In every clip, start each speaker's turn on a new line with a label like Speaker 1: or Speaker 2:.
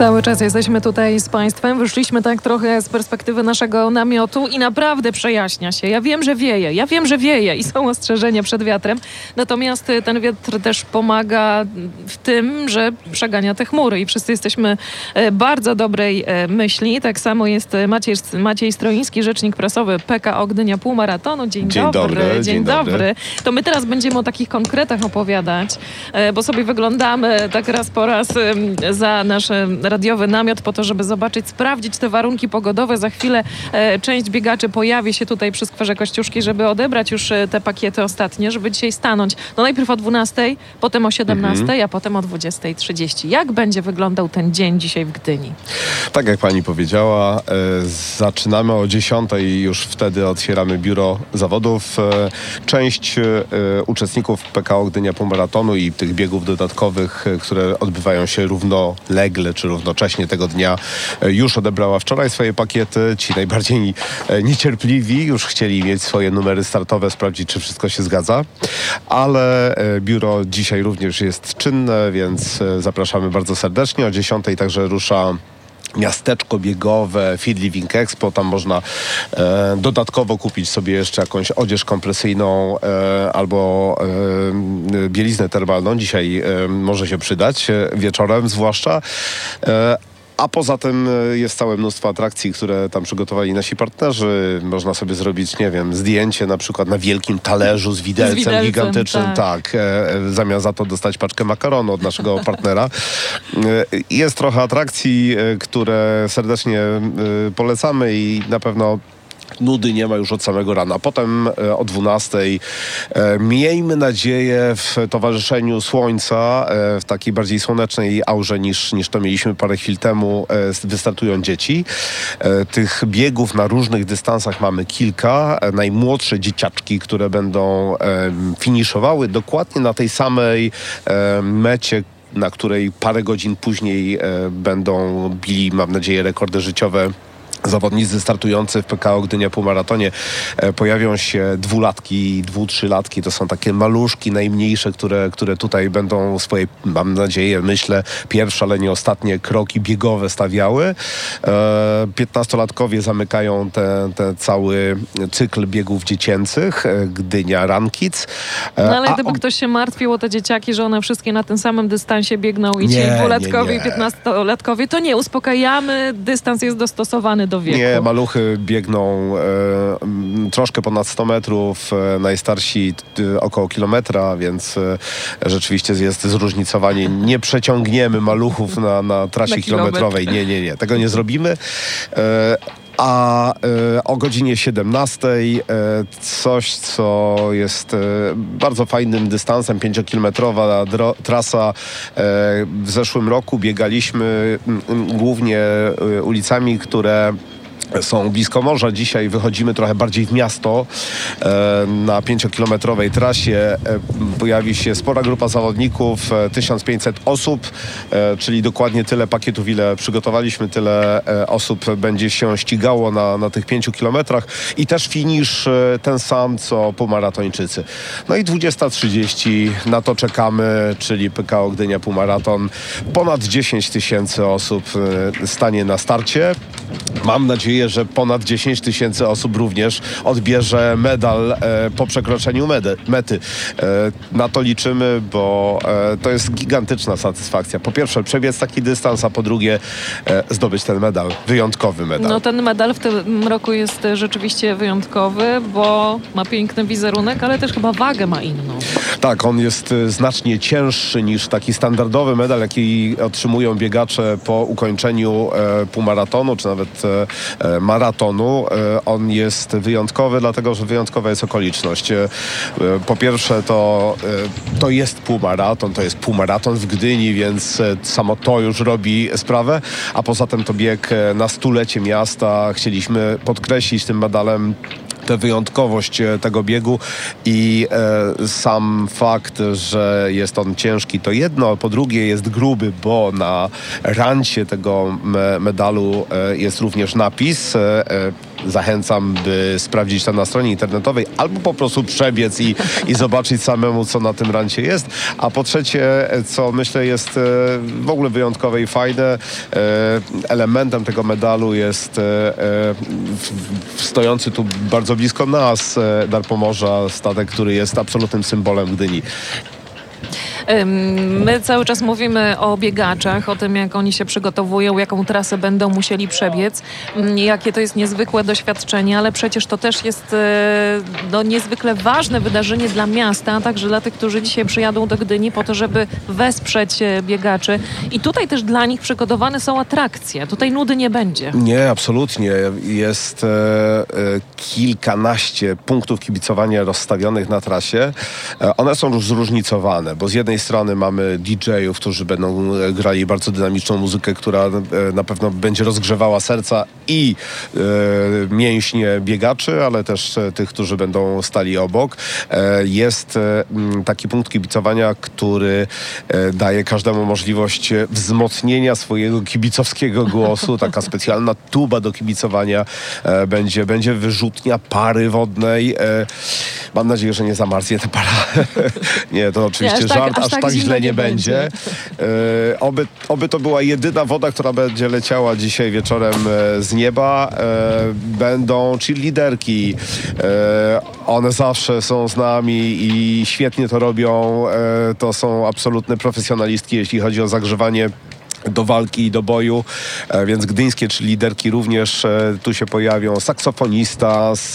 Speaker 1: Cały czas jesteśmy tutaj z Państwem. Wyszliśmy tak trochę z perspektywy naszego namiotu i naprawdę przejaśnia się. Ja wiem, że wieje i są ostrzeżenia przed wiatrem. Natomiast ten wiatr też pomaga w tym, że przegania te chmury i wszyscy jesteśmy bardzo dobrej myśli. Tak samo jest Maciej Stroiński, rzecznik prasowy PKO Gdynia Półmaratonu. Dzień dobry. To my teraz będziemy o takich konkretach opowiadać, bo sobie wyglądamy tak raz po raz za nasz radiowy namiot po to, żeby zobaczyć, sprawdzić te warunki pogodowe. Za chwilę część biegaczy pojawi się tutaj przy skwerze Kościuszki, żeby odebrać już te pakiety ostatnie, żeby dzisiaj stanąć. No najpierw o 12, potem o 17, a potem o 20:30. Jak będzie wyglądał ten dzień dzisiaj w Gdyni?
Speaker 2: Tak jak pani powiedziała, zaczynamy o 10 i już wtedy otwieramy biuro zawodów. Część uczestników PKO Gdynia Półmaratonu i tych biegów dodatkowych, które odbywają się równolegle czy równocześnie tego dnia, już odebrała wczoraj swoje pakiety. Ci najbardziej niecierpliwi już chcieli mieć swoje numery startowe, sprawdzić, czy wszystko się zgadza. Ale biuro dzisiaj również jest czynne, więc zapraszamy bardzo serdecznie. O 10 także rusza miasteczko biegowe Fit Living Expo. Tam można dodatkowo kupić sobie jeszcze jakąś odzież kompresyjną albo bieliznę termalną. Dzisiaj może się przydać, wieczorem zwłaszcza. A poza tym jest całe mnóstwo atrakcji, które tam przygotowali nasi partnerzy. Można sobie zrobić, nie wiem, zdjęcie na przykład na wielkim talerzu z widelcem gigantycznym. Tak. Zamiast za to dostać paczkę makaronu od naszego partnera. Jest trochę atrakcji, które serdecznie polecamy i na pewno nudy nie ma już od samego rana. Potem o 12 miejmy nadzieję w towarzyszeniu słońca, w takiej bardziej słonecznej aurze niż to mieliśmy parę chwil temu, wystartują dzieci. Tych biegów na różnych dystansach mamy kilka. Najmłodsze dzieciaczki, które będą finiszowały dokładnie na tej samej mecie, na której parę godzin później będą bili, mam nadzieję, rekordy życiowe zawodnicy startujący w PKO Gdynia Półmaratonie. Pojawią się 2-latki, 2-3-latki. To są takie maluszki najmniejsze, które tutaj będą swoje, mam nadzieję, myślę, pierwsze, ale nie ostatnie kroki biegowe stawiały. 15-latkowie zamykają ten cały cykl biegów dziecięcych. Gdynia Run Kids.
Speaker 1: No ale gdyby ktoś się martwił o te dzieciaki, że one wszystkie na tym samym dystansie biegną i ci 2-latkowie i 15-latkowie, to nie, uspokajamy. Dystans jest dostosowany do wieku.
Speaker 2: Nie, maluchy biegną troszkę ponad 100 metrów, najstarsi około kilometra, więc rzeczywiście jest zróżnicowanie. Nie przeciągniemy maluchów na trasie kilometrowej. Nie. Tego nie zrobimy. A o godzinie 17 coś, co jest bardzo fajnym dystansem, 5-kilometrowa trasa. W zeszłym roku biegaliśmy głównie ulicami, które są blisko morza. Dzisiaj wychodzimy trochę bardziej w miasto. Na 5-kilometrowej trasie pojawi się spora grupa zawodników, 1500 osób, czyli dokładnie tyle pakietów, ile przygotowaliśmy, tyle osób będzie się ścigało na tych 5 kilometrach i też finisz ten sam, co półmaratończycy. No i 20:30 na to czekamy, czyli PKO Gdynia Półmaraton. Ponad 10 000 osób stanie na starcie. Mam nadzieję, że ponad 10 000 osób również odbierze medal po przekroczeniu mety. Na to liczymy, bo to jest gigantyczna satysfakcja. Po pierwsze przebiec taki dystans, a po drugie zdobyć ten medal. Wyjątkowy medal.
Speaker 1: No ten medal w tym roku jest rzeczywiście wyjątkowy, bo ma piękny wizerunek, ale też chyba wagę ma inną.
Speaker 2: Tak, on jest znacznie cięższy niż taki standardowy medal, jaki otrzymują biegacze po ukończeniu półmaratonu, czy nawet maratonu. On jest wyjątkowy, dlatego że wyjątkowa jest okoliczność. Po pierwsze to jest półmaraton, to jest półmaraton w Gdyni, więc samo to już robi sprawę, a poza tym to bieg na 100-lecie miasta. Chcieliśmy podkreślić tym medalem tę wyjątkowość tego biegu i sam fakt, że jest on ciężki, to jedno, a po drugie jest gruby, bo na rancie tego medalu jest również napis zachęcam, by sprawdzić to na stronie internetowej albo po prostu przebiec i zobaczyć samemu, co na tym rancie jest. A po trzecie, co myślę jest w ogóle wyjątkowe i fajne, elementem tego medalu jest stojący tu bardzo blisko nas Dar Pomorza, statek, który jest absolutnym symbolem Gdyni.
Speaker 1: My cały czas mówimy o biegaczach, o tym, jak oni się przygotowują, jaką trasę będą musieli przebiec, jakie to jest niezwykłe doświadczenie, ale przecież to też jest niezwykle ważne wydarzenie dla miasta, a także dla tych, którzy dzisiaj przyjadą do Gdyni po to, żeby wesprzeć biegaczy. I tutaj też dla nich przygotowane są atrakcje. Tutaj nudy nie będzie.
Speaker 2: Nie, absolutnie. Jest kilkanaście punktów kibicowania rozstawionych na trasie. One są zróżnicowane, bo z jednej strony mamy DJ-ów, którzy będą grali bardzo dynamiczną muzykę, która na pewno będzie rozgrzewała serca i mięśnie biegaczy, ale też tych, którzy będą stali obok. Jest taki punkt kibicowania, który daje każdemu możliwość wzmocnienia swojego kibicowskiego głosu. Taka specjalna tuba do kibicowania będzie wyrzutnia pary wodnej. Mam nadzieję, że nie zamarznie ta para. Nie, to oczywiście żart, aż tak źle nie będzie. Oby to była jedyna woda, która będzie leciała dzisiaj wieczorem z nieba. Będą cheerleaderki. One zawsze są z nami i świetnie to robią. To są absolutne profesjonalistki, jeśli chodzi o zagrzewanie do walki i do boju, więc gdyńskie liderki również tu się pojawią. Saksofonista z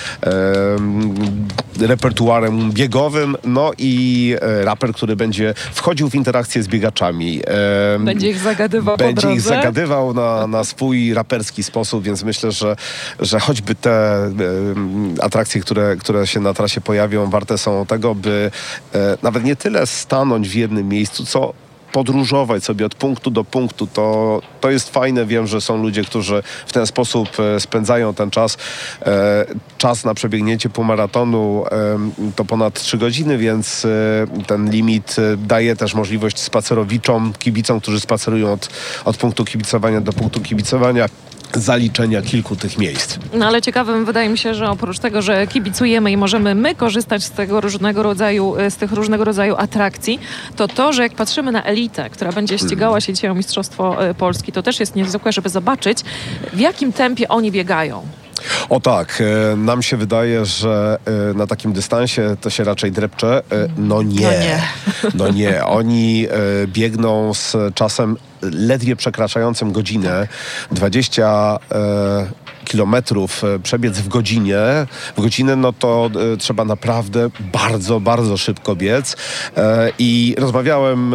Speaker 2: repertuarem biegowym, no i raper, który będzie wchodził w interakcję z biegaczami.
Speaker 1: Będzie ich zagadywał
Speaker 2: Będzie ich zagadywał na swój raperski sposób, więc myślę, że choćby te atrakcje, które się na trasie pojawią, warte są tego, by nawet nie tyle stanąć w jednym miejscu, co podróżować sobie od punktu do punktu. To jest fajne. Wiem, że są ludzie, którzy w ten sposób spędzają ten czas. Czas na przebiegnięcie półmaratonu to ponad 3 godziny, więc ten limit daje też możliwość spacerowiczom, kibicom, którzy spacerują od punktu kibicowania do punktu kibicowania, zaliczenia kilku tych miejsc.
Speaker 1: No ale ciekawym wydaje mi się, że oprócz tego, że kibicujemy i możemy my korzystać z tych różnego rodzaju atrakcji, to, że jak patrzymy na elitę, która będzie ścigała się dzisiaj o Mistrzostwo Polski, to też jest niezwykłe, żeby zobaczyć, w jakim tempie oni biegają.
Speaker 2: O tak, nam się wydaje, że na takim dystansie to się raczej drepcze. No nie. No nie. Oni biegną z czasem ledwie przekraczającym godzinę. 20 kilometrów przebiec w godzinę, no to trzeba naprawdę bardzo, bardzo szybko biec. I rozmawiałem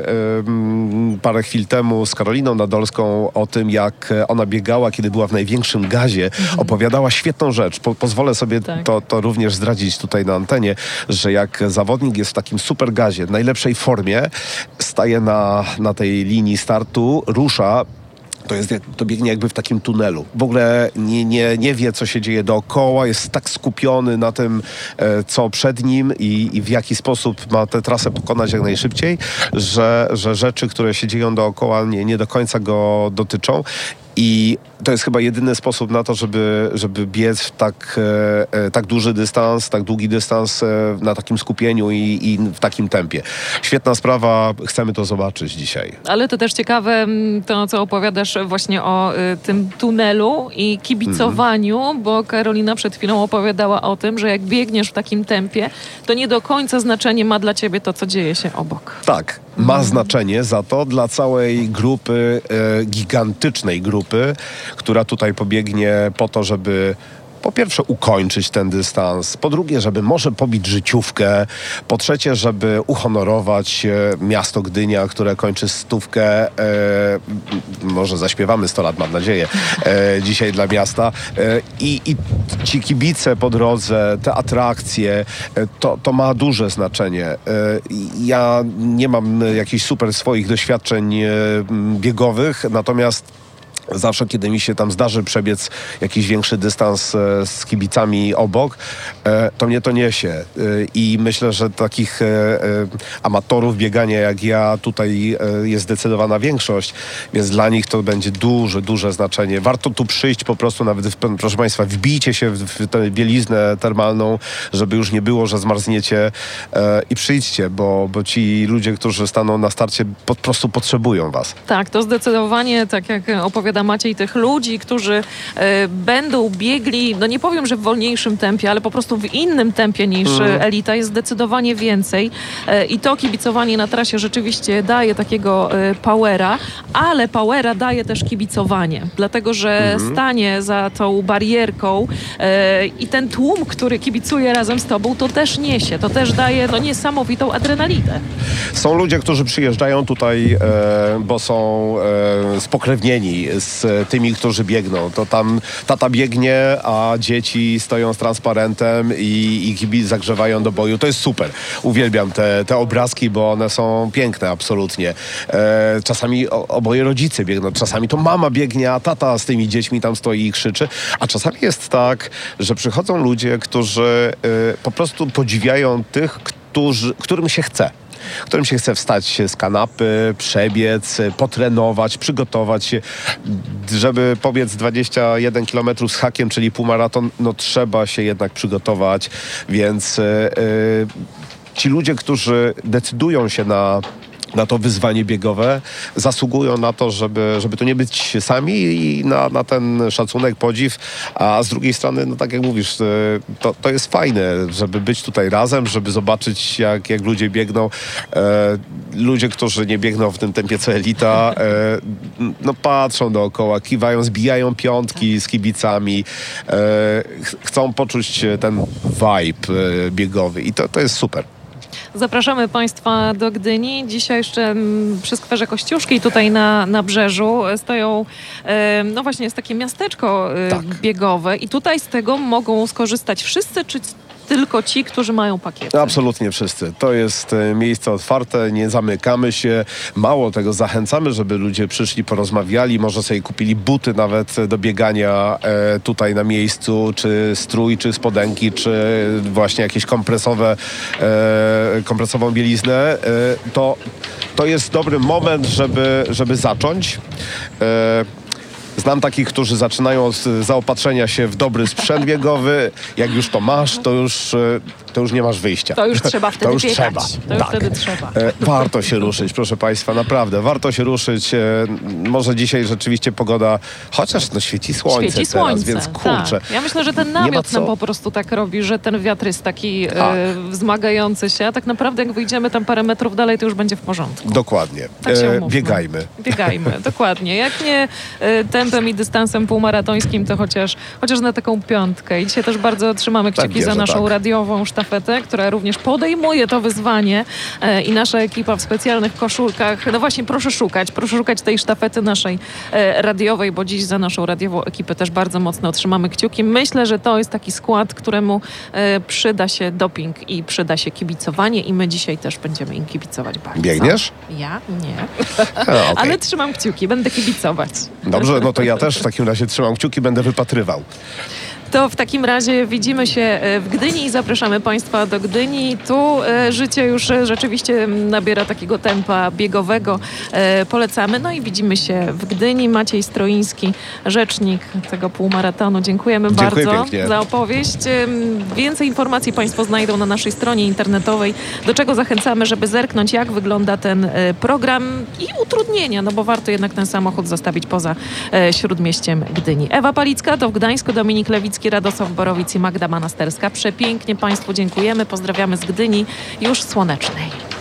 Speaker 2: parę chwil temu z Karoliną Nadolską o tym, jak ona biegała, kiedy była w największym gazie. Opowiadała świetną rzecz. Pozwolę sobie to również zdradzić tutaj na antenie, że jak zawodnik jest w takim super gazie, w najlepszej formie, staje na tej linii startu, rusza, to biegnie jakby w takim tunelu. W ogóle nie wie, co się dzieje dookoła, jest tak skupiony na tym, co przed nim i w jaki sposób ma tę trasę pokonać jak najszybciej, że rzeczy, które się dzieją dookoła, nie do końca go dotyczą. I to jest chyba jedyny sposób na to, żeby biec w tak duży dystans, tak długi dystans na takim skupieniu i w takim tempie. Świetna sprawa, chcemy to zobaczyć dzisiaj.
Speaker 1: Ale to też ciekawe to, co opowiadasz właśnie o tym tunelu i kibicowaniu, bo Karolina przed chwilą opowiadała o tym, że jak biegniesz w takim tempie, to nie do końca znaczenie ma dla ciebie to, co dzieje się obok.
Speaker 2: Tak, ma znaczenie za to dla całej grupy, gigantycznej grupy, która tutaj pobiegnie po to, żeby po pierwsze ukończyć ten dystans, po drugie, żeby może pobić życiówkę, po trzecie, żeby uhonorować miasto Gdynia, które kończy 100. Może zaśpiewamy 100 lat, mam nadzieję, dzisiaj dla miasta. I ci kibice po drodze, te atrakcje, to ma duże znaczenie. Ja nie mam jakichś super swoich doświadczeń biegowych, natomiast Zawsze, kiedy mi się tam zdarzy przebiec jakiś większy dystans z kibicami obok, to mnie to niesie. I myślę, że takich amatorów biegania jak ja tutaj jest zdecydowana większość, więc dla nich to będzie duże znaczenie. Warto tu przyjść po prostu, nawet, proszę Państwa, wbijcie się w tę bieliznę termalną, żeby już nie było, że zmarzniecie i przyjdźcie, bo ci ludzie, którzy staną na starcie, po prostu potrzebują was.
Speaker 1: Tak, to zdecydowanie, tak jak opowiada Maciej, tych ludzi, którzy będą biegli, no nie powiem, że w wolniejszym tempie, ale po prostu w innym tempie niż elita, jest zdecydowanie więcej i to kibicowanie na trasie rzeczywiście daje takiego powera, ale powera daje też kibicowanie, dlatego że stanie za tą barierką i ten tłum, który kibicuje razem z tobą, to też niesie, to też daje no, niesamowitą adrenalinę.
Speaker 2: Są ludzie, którzy przyjeżdżają tutaj, bo są spokrewnieni z tymi, którzy biegną. To tam tata biegnie, a dzieci stoją z transparentem i kibice zagrzewają do boju. To jest super. Uwielbiam te obrazki, bo one są piękne absolutnie. Czasami oboje rodzice biegną, czasami to mama biegnie, a tata z tymi dziećmi tam stoi i krzyczy. A czasami jest tak, że przychodzą ludzie, którzy po prostu podziwiają tych, którym się chce. Którym się chce wstać z kanapy, przebiec, potrenować, przygotować się. Żeby pobiec 21 km z hakiem, czyli półmaraton, no trzeba się jednak przygotować, więc ci ludzie, którzy decydują się na to wyzwanie biegowe, zasługują na to, żeby tu nie być sami i na ten szacunek, podziw, a z drugiej strony, no tak jak mówisz, to jest fajne, żeby być tutaj razem, żeby zobaczyć, jak ludzie biegną. Ludzie, którzy nie biegną w tym tempie co elita, no patrzą dookoła, kiwają, zbijają piątki z kibicami, chcą poczuć ten vibe biegowy i to jest super.
Speaker 1: Zapraszamy Państwa do Gdyni. Dzisiaj jeszcze przy skwerze Kościuszki, tutaj na Nabrzeżu stoją, no właśnie jest takie miasteczko biegowe i tutaj z tego mogą skorzystać wszyscy, czy tylko ci, którzy mają pakiety?
Speaker 2: Absolutnie wszyscy. To jest miejsce otwarte, nie zamykamy się. Mało tego, zachęcamy, żeby ludzie przyszli, porozmawiali, może sobie kupili buty nawet do biegania tutaj na miejscu, czy strój, czy spodenki, czy właśnie jakieś kompresową bieliznę. To jest dobry moment, żeby zacząć. Znam takich, którzy zaczynają od zaopatrzenia się w dobry sprzęt biegowy. Jak już to masz, to już nie masz wyjścia.
Speaker 1: To już trzeba wtedy biegać.
Speaker 2: Trzeba.
Speaker 1: To już wtedy trzeba.
Speaker 2: Warto się ruszyć, proszę Państwa, naprawdę. Warto się ruszyć. Może dzisiaj rzeczywiście pogoda, chociaż no świeci słońce teraz, więc kurczę.
Speaker 1: Tak. Ja myślę, że ten namiot nam po prostu tak robi, że ten wiatr jest taki wzmagający się, a tak naprawdę jak wyjdziemy tam parę metrów dalej, to już będzie w porządku.
Speaker 2: Dokładnie.
Speaker 1: Tak się umówmy.
Speaker 2: Biegajmy,
Speaker 1: dokładnie. Jak nie tempem i dystansem półmaratońskim, to chociaż na taką piątkę. I dzisiaj też bardzo trzymamy kciuki za naszą radiową sztafetę, która również podejmuje to wyzwanie i nasza ekipa w specjalnych koszulkach. No właśnie, proszę szukać tej sztafety naszej radiowej, bo dziś za naszą radiową ekipę też bardzo mocno trzymamy kciuki. Myślę, że to jest taki skład, któremu przyda się doping i przyda się kibicowanie i my dzisiaj też będziemy im kibicować bardzo.
Speaker 2: Biegniesz?
Speaker 1: Ja? Nie.
Speaker 2: Okay.
Speaker 1: Ale trzymam kciuki, będę kibicować.
Speaker 2: Dobrze, no to ja też w takim razie trzymam kciuki, będę wypatrywał.
Speaker 1: To w takim razie widzimy się w Gdyni i zapraszamy Państwa do Gdyni. Tu życie już rzeczywiście nabiera takiego tempa biegowego. Polecamy. No i widzimy się w Gdyni. Maciej Stroiński, rzecznik tego półmaratonu. Dziękujemy bardzo
Speaker 2: pięknie
Speaker 1: za opowieść. Więcej informacji Państwo znajdą na naszej stronie internetowej, do czego zachęcamy, żeby zerknąć, jak wygląda ten program i utrudnienia, no bo warto jednak ten samochód zostawić poza śródmieściem Gdyni. Ewa Palicka, to w Gdańsku, Dominik Lewicki, Radosław Borowic i Magda Manasterska. Przepięknie Państwu dziękujemy. Pozdrawiamy z Gdyni, już słonecznej.